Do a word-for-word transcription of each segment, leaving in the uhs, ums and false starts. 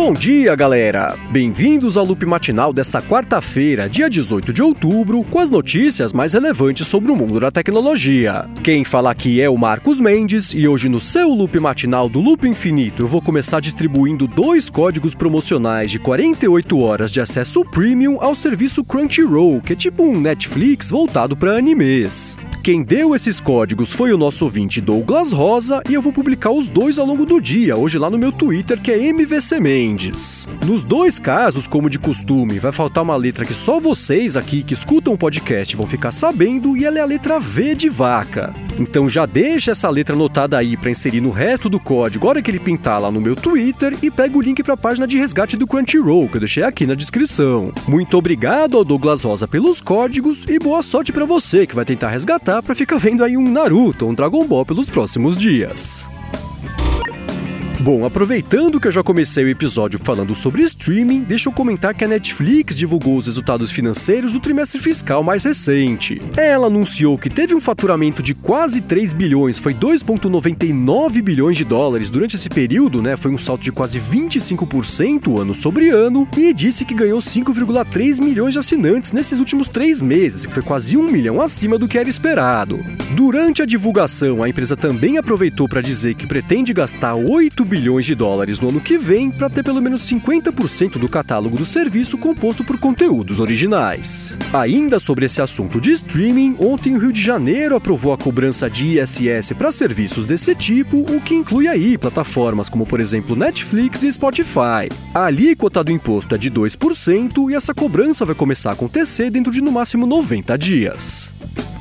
Bom dia, galera! Bem-vindos ao Loop Matinal dessa quarta-feira, dia dezoito de outubro, com as notícias mais relevantes sobre o mundo da tecnologia. Quem fala aqui é o Marcos Mendes e hoje no seu Loop Matinal do Loop Infinito eu vou começar distribuindo dois códigos promocionais de quarenta e oito horas de acesso premium ao serviço Crunchyroll, que é tipo um Netflix voltado para animes. Quem deu esses códigos foi o nosso ouvinte Douglas Rosa e eu vou publicar os dois ao longo do dia, hoje lá no meu Twitter, que é M V C Mendes. Nos dois casos, como de costume, vai faltar uma letra que só vocês aqui que escutam o podcast vão ficar sabendo e ela é a letra V de vaca. Então já deixa essa letra anotada aí para inserir no resto do código, a hora que ele pintar lá no meu Twitter, e pega o link para a página de resgate do Crunchyroll, que eu deixei aqui na descrição. Muito obrigado ao Douglas Rosa pelos códigos e boa sorte para você que vai tentar resgatar para ficar vendo aí um Naruto ou um Dragon Ball pelos próximos dias. Bom, aproveitando que eu já comecei o episódio falando sobre streaming, deixa eu comentar que a Netflix divulgou os resultados financeiros do trimestre fiscal mais recente. Ela anunciou que teve um faturamento de quase três bilhões, foi dois vírgula noventa e nove bilhões de dólares durante esse período, né? Foi um salto de quase vinte e cinco por cento ano sobre ano, e disse que ganhou cinco vírgula três milhões de assinantes nesses últimos três meses, que foi quase um milhão acima do que era esperado. Durante a divulgação, a empresa também aproveitou para dizer que pretende gastar oito bilhões de dólares no ano que vem para ter pelo menos cinquenta por cento do catálogo do serviço composto por conteúdos originais. Ainda sobre esse assunto de streaming, ontem o Rio de Janeiro aprovou a cobrança de I S S para serviços desse tipo, o que inclui aí plataformas como, por exemplo, Netflix e Spotify. A alíquota do imposto é de dois por cento e essa cobrança vai começar a acontecer dentro de no máximo noventa dias.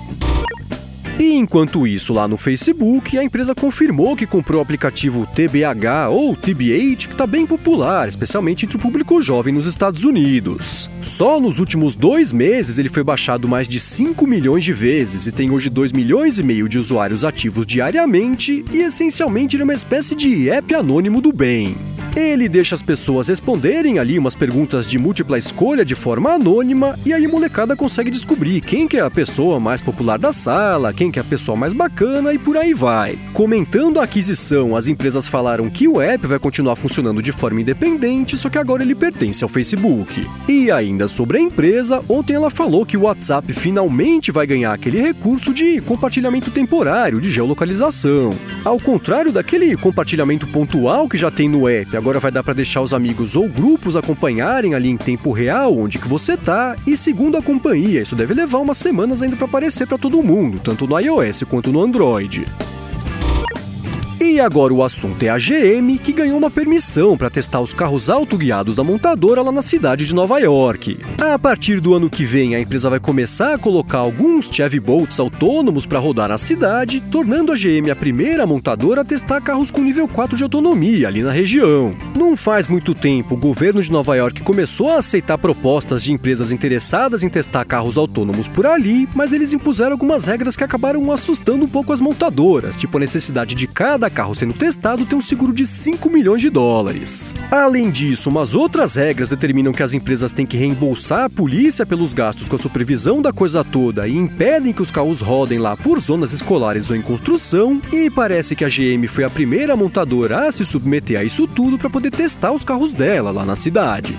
E enquanto isso, lá no Facebook, a empresa confirmou que comprou o aplicativo T B H ou T B H, que está bem popular, especialmente entre o público jovem nos Estados Unidos. Só nos últimos dois meses ele foi baixado mais de cinco milhões de vezes e tem hoje dois milhões e meio de usuários ativos diariamente e essencialmente ele é uma espécie de app anônimo do bem. Ele deixa as pessoas responderem ali umas perguntas de múltipla escolha de forma anônima e aí a molecada consegue descobrir quem que é a pessoa mais popular da sala, quem que é a pessoa mais bacana e por aí vai. Comentando a aquisição, as empresas falaram que o app vai continuar funcionando de forma independente, só que agora ele pertence ao Facebook. E ainda sobre a empresa, ontem ela falou que o WhatsApp finalmente vai ganhar aquele recurso de compartilhamento temporário de geolocalização. Ao contrário daquele compartilhamento pontual que já tem no app, agora vai dar para deixar os amigos ou grupos acompanharem ali em tempo real onde que você tá, e segundo a companhia, isso deve levar umas semanas ainda para aparecer para todo mundo, tanto no iOS quanto no Android. E agora o assunto é a G M, que ganhou uma permissão para testar os carros autoguiados da montadora lá na cidade de Nova York. A partir do ano que vem, a empresa vai começar a colocar alguns Chevy Bolts autônomos para rodar na cidade, tornando a G M a primeira montadora a testar carros com nível quatro de autonomia ali na região. Não faz muito tempo, o governo de Nova York começou a aceitar propostas de empresas interessadas em testar carros autônomos por ali, mas eles impuseram algumas regras que acabaram assustando um pouco as montadoras, tipo a necessidade de cada carro sendo testado ter um seguro de cinco milhões de dólares. Além disso, umas outras regras determinam que as empresas têm que reembolsar a polícia pelos gastos com a supervisão da coisa toda e impedem que os carros rodem lá por zonas escolares ou em construção, e parece que a G M foi a primeira montadora a se submeter a isso tudo para poder testar os carros dela lá na cidade.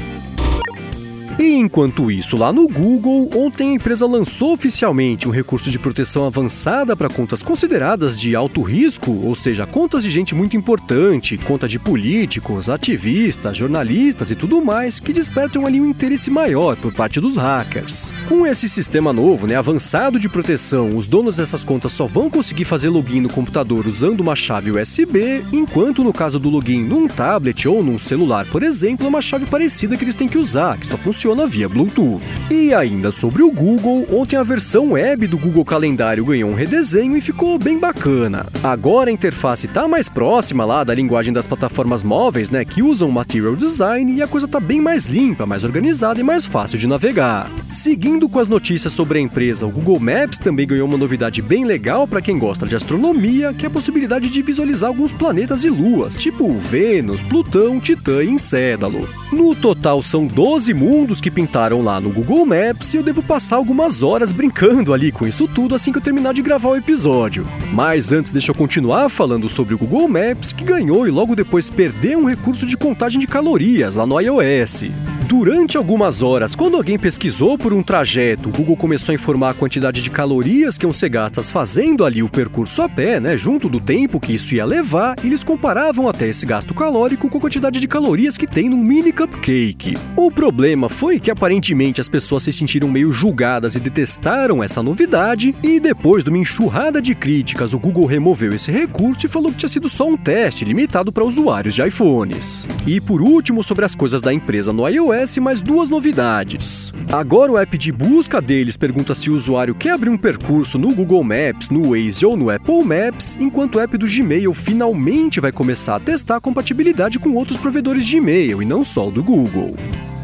E enquanto isso, lá no Google, ontem a empresa lançou oficialmente um recurso de proteção avançada para contas consideradas de alto risco, ou seja, contas de gente muito importante, conta de políticos, ativistas, jornalistas e tudo mais, que despertam ali um interesse maior por parte dos hackers. Com esse sistema novo, né, avançado de proteção, os donos dessas contas só vão conseguir fazer login no computador usando uma chave U S B, enquanto no caso do login num tablet ou num celular, por exemplo, é uma chave parecida que eles têm que usar, que só funciona via Bluetooth. E ainda sobre o Google, ontem a versão web do Google Calendário ganhou um redesenho e ficou bem bacana. Agora a interface tá mais próxima lá da linguagem das plataformas móveis, né, que usam Material Design, e a coisa tá bem mais limpa, mais organizada e mais fácil de navegar. Seguindo com as notícias sobre a empresa, o Google Maps também ganhou uma novidade bem legal para quem gosta de astronomia, que é a possibilidade de visualizar alguns planetas e luas, tipo Vênus, Plutão, Titã e Encédalo. No total são doze mundos conteúdos que pintaram lá no Google Maps e eu devo passar algumas horas brincando ali com isso tudo assim que eu terminar de gravar o episódio. Mas antes deixa eu continuar falando sobre o Google Maps, que ganhou e logo depois perdeu um recurso de contagem de calorias lá no iOS. Durante algumas horas, quando alguém pesquisou por um trajeto, o Google começou a informar a quantidade de calorias que iam ser gastas fazendo ali o percurso a pé, né, junto do tempo que isso ia levar, e eles comparavam até esse gasto calórico com a quantidade de calorias que tem num mini cupcake. O problema foi que aparentemente as pessoas se sentiram meio julgadas e detestaram essa novidade, e depois de uma enxurrada de críticas, o Google removeu esse recurso e falou que tinha sido só um teste limitado para usuários de iPhones. E por último, sobre as coisas da empresa no iOS, mais duas novidades. Agora o app de busca deles pergunta se o usuário quer abrir um percurso no Google Maps, no Waze ou no Apple Maps, enquanto o app do Gmail finalmente vai começar a testar a compatibilidade com outros provedores de e-mail e não só o do Google.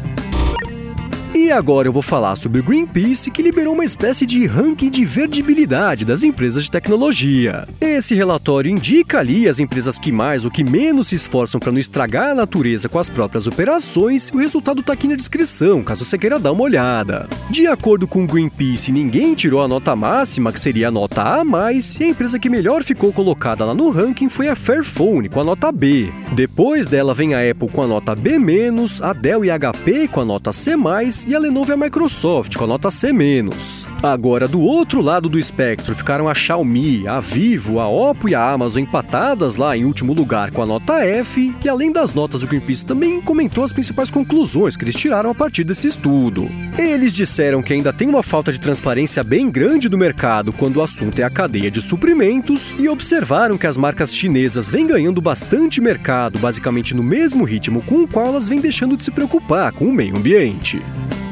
E agora eu vou falar sobre o Greenpeace, que liberou uma espécie de ranking de verdibilidade das empresas de tecnologia. Esse relatório indica ali as empresas que mais ou que menos se esforçam para não estragar a natureza com as próprias operações, e o resultado está aqui na descrição, caso você queira dar uma olhada. De acordo com o Greenpeace, ninguém tirou a nota máxima, que seria a nota A mais, e a empresa que melhor ficou colocada lá no ranking foi a Fairphone, com a nota B. Depois dela vem a Apple com a nota B menos, a Dell e a H P com a nota C mais, e a Lenovo e a Microsoft com a nota C menos. Agora, do outro lado do espectro, ficaram a Xiaomi, a Vivo, a Oppo e a Amazon empatadas lá em último lugar com a nota F, e além das notas, o Greenpeace também comentou as principais conclusões que eles tiraram a partir desse estudo. Eles disseram que ainda tem uma falta de transparência bem grande do mercado quando o assunto é a cadeia de suprimentos, e observaram que as marcas chinesas vêm ganhando bastante mercado, basicamente no mesmo ritmo com o qual elas vêm deixando de se preocupar com o meio ambiente.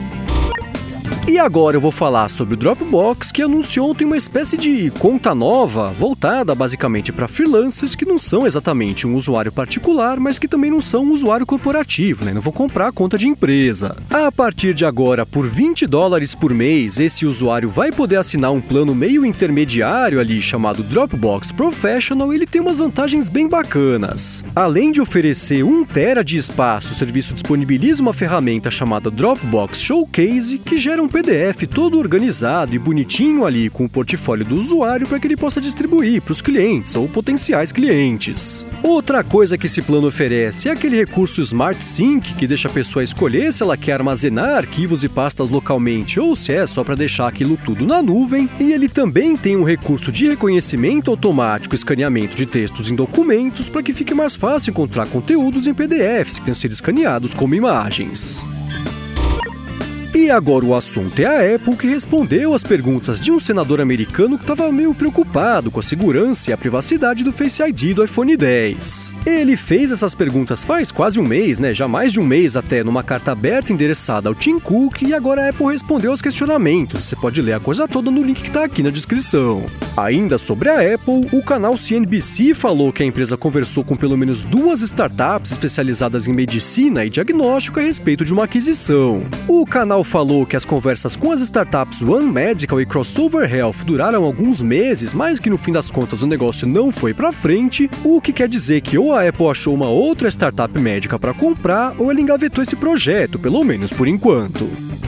E agora eu vou falar sobre o Dropbox, que anunciou ontem uma espécie de conta nova, voltada basicamente para freelancers que não são exatamente um usuário particular, mas que também não são um usuário corporativo, né? Não vou comprar a conta de empresa. A partir de agora, por vinte dólares por mês, esse usuário vai poder assinar um plano meio intermediário ali, chamado Dropbox Professional, e ele tem umas vantagens bem bacanas. Além de oferecer um tera de espaço, o serviço disponibiliza uma ferramenta chamada Dropbox Showcase, que gera um P D F todo organizado e bonitinho ali com o portfólio do usuário para que ele possa distribuir para os clientes ou potenciais clientes. Outra coisa que esse plano oferece é aquele recurso Smart Sync, que deixa a pessoa escolher se ela quer armazenar arquivos e pastas localmente ou se é só para deixar aquilo tudo na nuvem, e ele também tem um recurso de reconhecimento automático e escaneamento de textos em documentos para que fique mais fácil encontrar conteúdos em P D Fs que tenham sido escaneados como imagens. E agora o assunto é a Apple, que respondeu às perguntas de um senador americano que estava meio preocupado com a segurança e a privacidade do Face I D do iPhone dez. Ele fez essas perguntas faz quase um mês, né? Já mais de um mês até, numa carta aberta endereçada ao Tim Cook, e agora a Apple respondeu aos questionamentos. Você pode ler a coisa toda no link que está aqui na descrição. Ainda sobre a Apple, o canal C N B C falou que a empresa conversou com pelo menos duas startups especializadas em medicina e diagnóstico a respeito de uma aquisição. O canal falou que as conversas com as startups One Medical e Crossover Health duraram alguns meses, mas que no fim das contas o negócio não foi pra frente, o que quer dizer que ou a Apple achou uma outra startup médica para comprar, ou ela engavetou esse projeto, pelo menos por enquanto.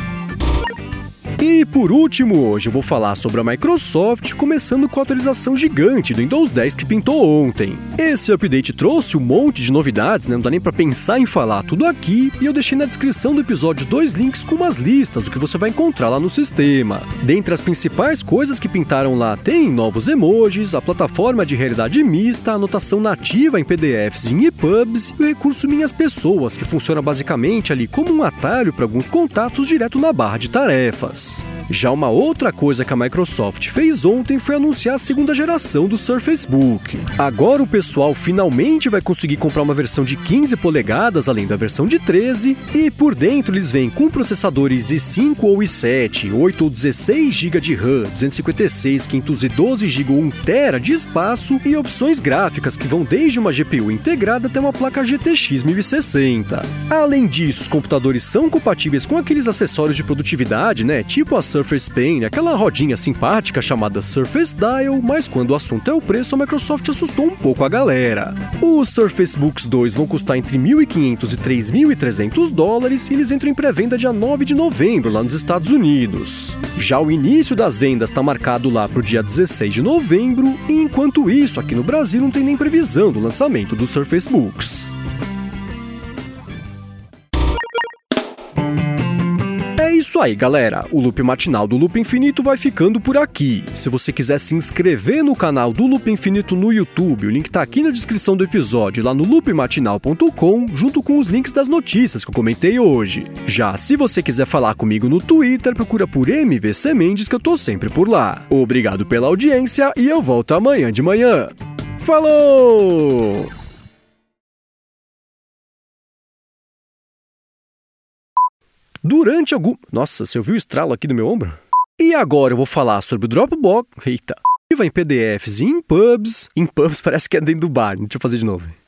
E por último, hoje eu vou falar sobre a Microsoft, começando com a atualização gigante do Windows dez que pintou ontem. Esse update trouxe um monte de novidades, né? Não dá nem pra pensar em falar tudo aqui, e eu deixei na descrição do episódio dois links com umas listas do que você vai encontrar lá no sistema. Dentre as principais coisas que pintaram lá tem novos emojis, a plataforma de realidade mista, a anotação nativa em P D Fs e em E P U Bs, e o recurso Minhas Pessoas, que funciona basicamente ali como um atalho para alguns contatos direto na barra de tarefas. Já uma outra coisa que a Microsoft fez ontem foi anunciar a segunda geração do Surface Book. Agora o pessoal finalmente vai conseguir comprar uma versão de quinze polegadas, além da versão de treze, e por dentro eles vêm com processadores i cinco ou i sete, oito ou dezesseis gigas de RAM, duzentos e cinquenta e seis, quinhentos e doze gigas ou um tera de espaço, e opções gráficas que vão desde uma G P U integrada até uma placa G T X mil e sessenta. Além disso, os computadores são compatíveis com aqueles acessórios de produtividade, né, tipo a Surface Surface Pen, aquela rodinha simpática chamada Surface Dial, mas quando o assunto é o preço, a Microsoft assustou um pouco a galera. Os Surface Books dois vão custar entre mil e quinhentos e três mil e trezentos dólares e eles entram em pré-venda dia nove de novembro lá nos Estados Unidos. Já o início das vendas está marcado lá para o dia dezesseis de novembro, e enquanto isso, aqui no Brasil não tem nem previsão do lançamento dos Surface Books. É isso aí, galera. O Loop Matinal do Loop Infinito vai ficando por aqui. Se você quiser se inscrever no canal do Loop Infinito no YouTube, o link tá aqui na descrição do episódio, lá no loop matinal ponto com, junto com os links das notícias que eu comentei hoje. Já se você quiser falar comigo no Twitter, procura por M V C Mendes, que eu tô sempre por lá. Obrigado pela audiência e eu volto amanhã de manhã. Falou! Durante algum... Nossa, você ouviu o estralo aqui no meu ombro? E agora eu vou falar sobre o Dropbox... Eita... Em P D Fs e em pubs... Em pubs parece que é dentro do bar, deixa eu fazer de novo.